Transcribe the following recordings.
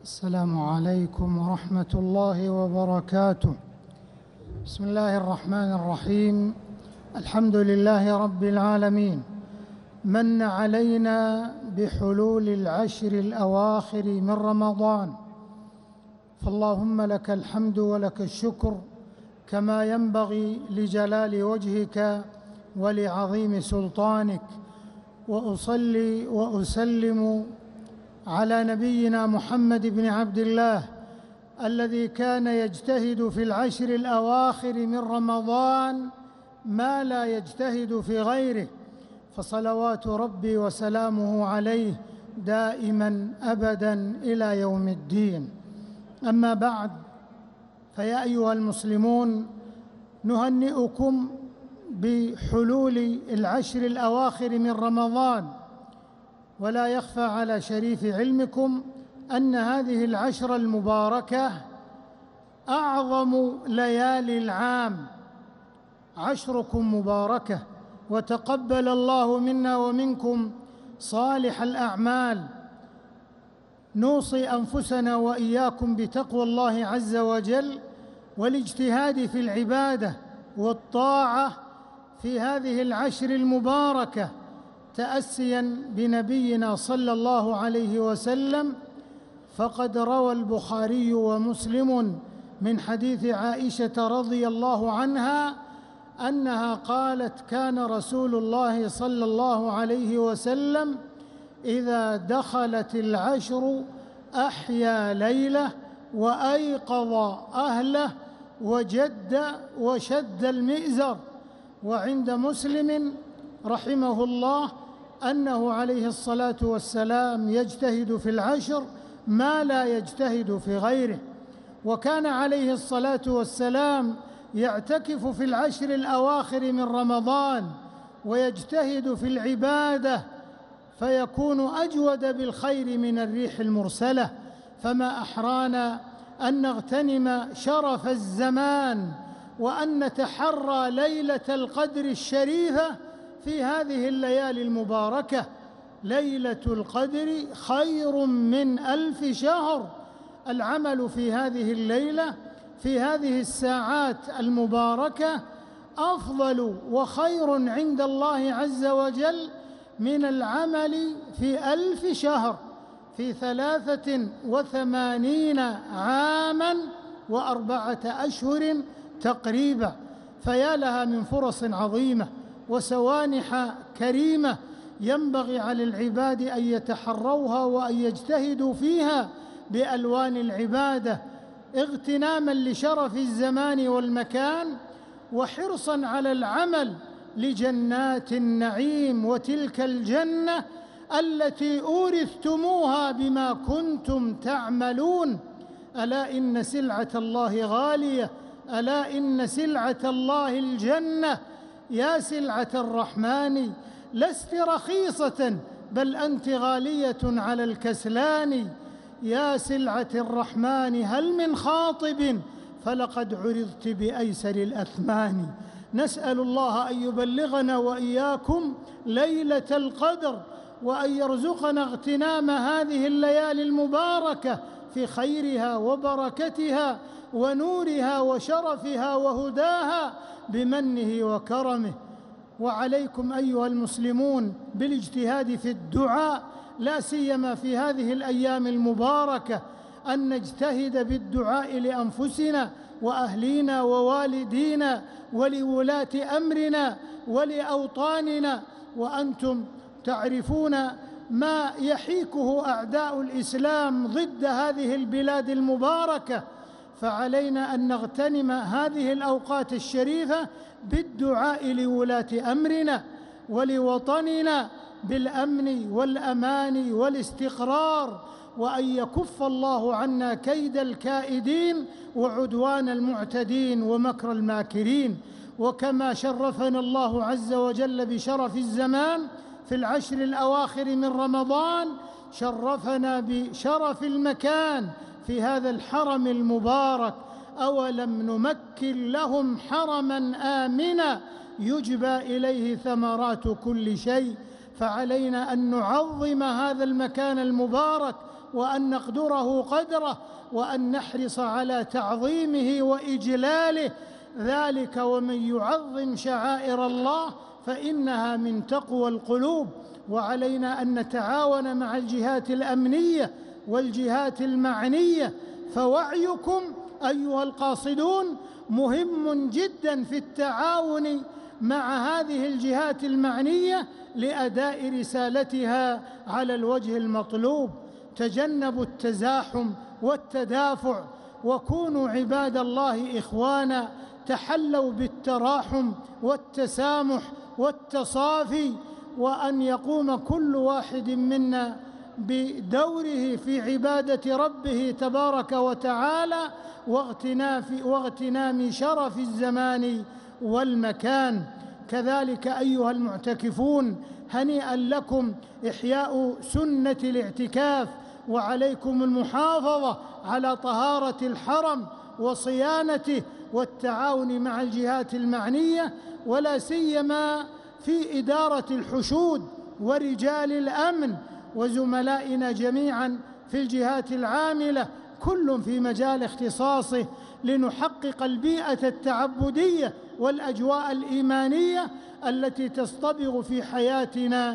السلام عليكم ورحمة الله وبركاته. بسم الله الرحمن الرحيم. الحمد لله رب العالمين، من علينا بحلول العشر الأواخر من رمضان، فاللهم لك الحمد ولك الشكر كما ينبغي لجلال وجهك ولعظيم سلطانك، وأصلي وأسلم على نبينا محمد بن عبد الله الذي كان يجتهد في العشر الأواخر من رمضان ما لا يجتهد في غيره، فصلوات ربي وسلامه عليه دائما أبدا إلى يوم الدين. أما بعد، فيا أيها المسلمون، نهنئكم بحلول العشر الأواخر من رمضان، ولا يخفى على شريف علمكم أن هذه العشر المباركة أعظم ليالي العام. عشركم مباركة، وتقبل الله منا ومنكم صالح الأعمال. نوصي أنفسنا وإياكم بتقوى الله عز وجل والاجتهاد في العبادة والطاعة في هذه العشر المباركة، تأسياً بنبينا صلى الله عليه وسلم، فقد روى البخاري ومسلم من حديث عائشة رضي الله عنها أنها قالت: كان رسول الله صلى الله عليه وسلم إذا دخلت العشر أحيا ليله وأيقظ أهله وشد المئزر. وعند مسلم رحمه الله أنه عليه الصلاة والسلام يجتهد في العشر ما لا يجتهد في غيره، وكان عليه الصلاة والسلام يعتكف في العشر الأواخر من رمضان ويجتهد في العبادة، فيكون أجود بالخير من الريح المرسلة. فما أحرانا أن نغتنم شرف الزمان وأن نتحرى ليلة القدر الشريفة في هذه الليالي المباركة. ليلة القدر خير من 1000 شهر. العمل في هذه الليلة في هذه الساعات المباركة أفضل وخير عند الله عز وجل من العمل في 1000 شهر، في 83 عاماً و4 أشهر تقريبا. فيا لها من فرص عظيمة وسوانح كريمة ينبغي على العباد أن يتحروها وأن يجتهدوا فيها بألوان العبادة، اغتناماً لشرف الزمان والمكان، وحرصاً على العمل لجنات النعيم وتلك الجنة التي أورثتموها بما كنتم تعملون. ألا إن سلعة الله غالية، ألا إن سلعة الله الجنة. يا سلعة الرحمن لست رخيصة، بل أنت غالية على الكسلان. يا سلعة الرحمن هل من خاطب، فلقد عرضت بأيسر الأثمان. نسأل الله أن يبلغنا وإياكم ليلة القدر، وأن يرزقنا اغتنام هذه الليالي المباركة في خيرها وبركتها ونورها وشرفها وهداها بمنه وكرمه. وعليكم أيها المسلمون بالاجتهاد في الدعاء، لا سيما في هذه الأيام المباركة، أن نجتهد بالدعاء لأنفسنا وأهلينا ووالدينا ولولاة أمرنا ولأوطاننا. وأنتم تعرفون ما يحيكه أعداء الإسلام ضد هذه البلاد المباركة، فعلينا أن نغتنم هذه الأوقات الشريفة بالدعاء لولاة أمرنا ولوطننا بالأمن والأمان والاستقرار، وأن يكف الله عنا كيد الكائدين وعدوان المعتدين ومكر الماكرين. وكما شرفنا الله عز وجل بشرف الزمان في العشر الأواخر من رمضان، شرفنا بشرف المكان في هذا الحرم المبارك. أولم نمكن لهم حرماً آمناً يجبى إليه ثمرات كل شيء. فعلينا أن نعظم هذا المكان المبارك وأن نقدره قدره، وأن نحرص على تعظيمه وإجلاله، ذلك ومن يعظم شعائر الله فإنها من تقوى القلوب. وعلينا أن نتعاون مع الجهات الأمنية والجهات المعنية، فوعيكم أيها القاصدون مهم جدا في التعاون مع هذه الجهات المعنية لأداء رسالتها على الوجه المطلوب. تجنبوا التزاحم والتدافع، وكونوا عباد الله إخوانا، تحلوا بالتراحم والتسامح والتصافي، وأن يقوم كل واحد منا بدوره في عبادة ربه تبارك وتعالى واغتنام شرف الزمان والمكان. كذلك أيها المعتكفون، هنيئا لكم إحياء سنة الاعتكاف، وعليكم المحافظة على طهارة الحرم وصيانته والتعاون مع الجهات المعنية، ولا سيما في إدارة الحشود ورجال الأمن وزملائنا جميعا في الجهات العاملة، كل في مجال اختصاصه، لنحقق البيئة التعبدية والأجواء الإيمانية التي تصطبغ في حياتنا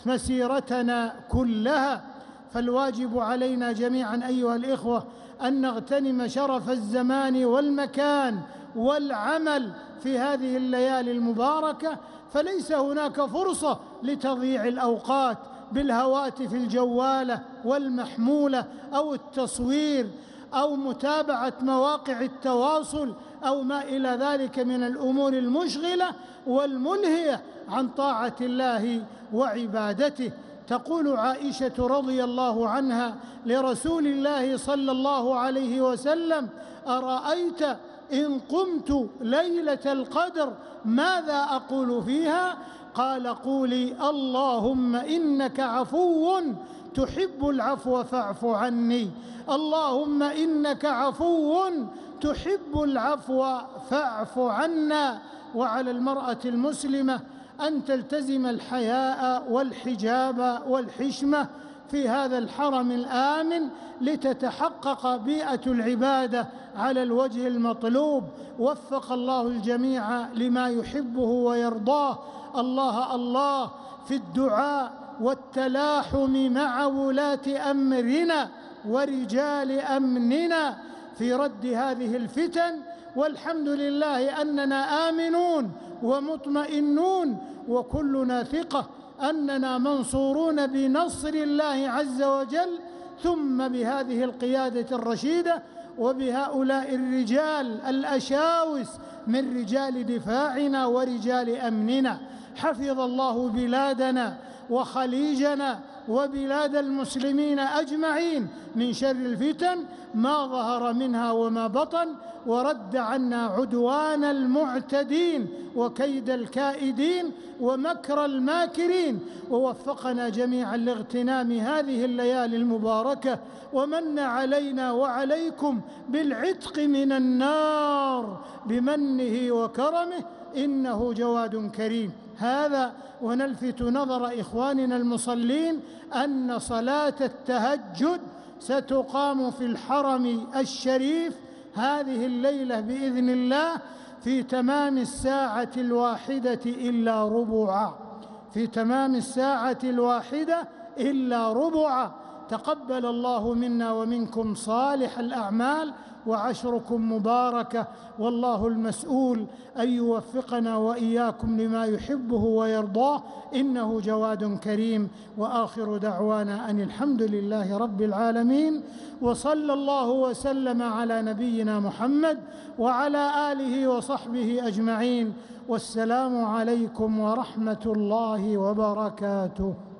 مسيرتنا كلها. فالواجب علينا جميعا أيها الإخوة أن نغتنم شرف الزمان والمكان والعمل في هذه الليالي المباركة، فليس هناك فرصة لتضييع الأوقات بالهواتف الجوالة والمحمولة أو التصوير أو متابعة مواقع التواصل أو ما إلى ذلك من الأمور المشغلة والملهية عن طاعة الله وعبادته. تقول عائشة رضي الله عنها لرسول الله صلى الله عليه وسلم: أرأيت إن قمت ليلة القدر ماذا أقول فيها؟ قال: قولي اللهم إنك عفو تحب العفو فاعف عني، اللهم إنك عفو تحب العفو فاعف عنا. وعلى المرأة المسلمة أن تلتزم الحياء والحجاب والحشمة في هذا الحرم الآمن لتتحقق بيئة العبادة على الوجه المطلوب. وفق الله الجميع لما يحبه ويرضاه. الله الله في الدعاء والتلاحم مع ولاة أمرنا ورجال أمننا في رد هذه الفتن، والحمد لله أننا آمنون ومطمئنون، وكلنا ثقة أننا منصورون بنصر الله عز وجل، ثم بهذه القيادة الرشيدة وبهؤلاء الرجال الأشاوس من رجال دفاعنا ورجال أمننا. حفظ الله بلادنا وخليجنا وبلاد المسلمين أجمعين من شر الفتن ما ظهر منها وما بطن، ورد عنا عدوان المعتدين وكيد الكائدين ومكر الماكرين، ووفقنا جميعا لاغتنام هذه الليالي المباركة، ومن علينا وعليكم بالعتق من النار بمنه وكرمه، إنه جواد كريم. هذا ونلفت نظر إخواننا المصلين أن صلاة التهجد ستقام في الحرم الشريف هذه الليلة بإذن الله في تمام الساعة 1:01 في تمام الساعة 1:01. تقبل الله منا ومنكم صالح الأعمال، وعشركم مباركة، والله المسؤول أن يوفقنا وإياكم لما يحبه ويرضاه، إنه جواد كريم. وآخر دعوانا أن الحمد لله رب العالمين، وصلى الله وسلم على نبينا محمد وعلى آله وصحبه أجمعين، والسلام عليكم ورحمة الله وبركاته.